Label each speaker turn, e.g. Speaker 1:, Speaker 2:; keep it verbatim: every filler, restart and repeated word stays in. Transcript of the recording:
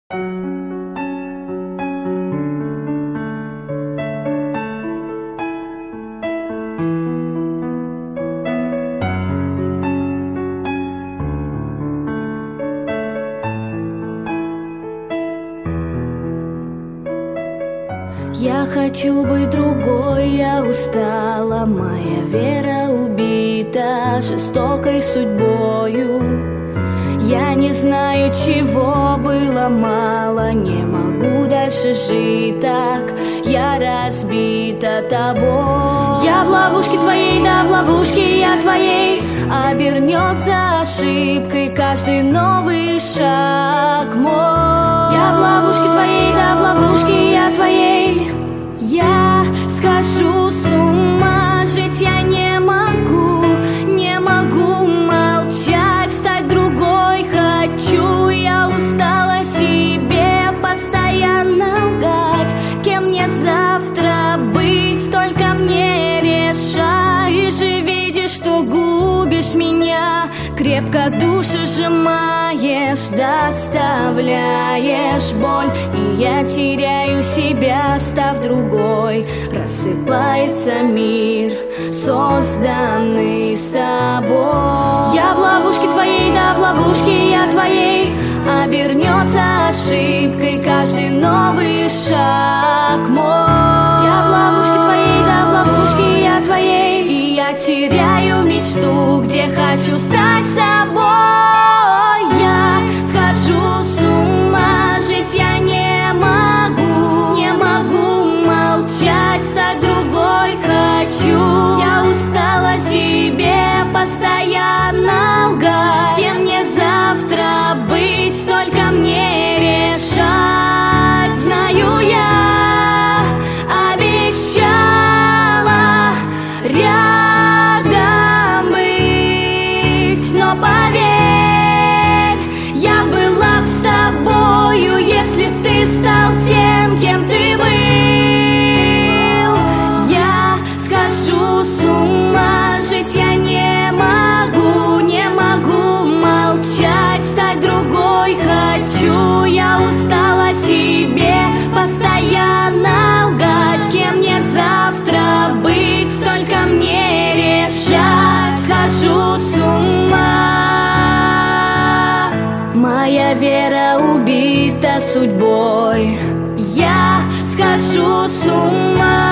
Speaker 1: Я хочу быть другой, я устала, моя вера убита жестокой судьбою. Я не знаю, чего было мало, не могу дальше жить так, я разбита тобой. Я в ловушке твоей, да в ловушке я твоей, обернется ошибкой каждый новый шаг мой. Я в ловушке твоей, да в ловушке я твоей, я схожу с ума, жить я не могу, не могу молчать, стать другой хочу. Я устала себе постоянно лгать, кем мне завтра быть, только мне решать. Ты же видишь, что губишь меня, крепко душу сжимаешь, доставляешь боль, и я теряю себя, став другой. Рассыпается мир, созданный с тобой. Я в ловушке твоей, да в ловушке я твоей, обернется ошибкой каждый новый шаг мой. Я в ловушке твоей, да в ловушке я твоей, и я теряю мечту, где хочу стать собой. Я схожу с ума, жить я не могу, не могу молчать, стать другой хочу. Я устала себе постоянно лгать, кем мне завтра быть, только мне решать. Знаю, я обещала рядом быть, но поверь, я была б с тобою, если б ты стал тем, кем ты был. Я схожу с ума, жить я не могу, не могу молчать, стать другой хочу. Я устала себе постоянно лгать, кем мне завтра быть, только мне решать. Схожу с ума, моя вера убита судьбой. Я схожу с ума.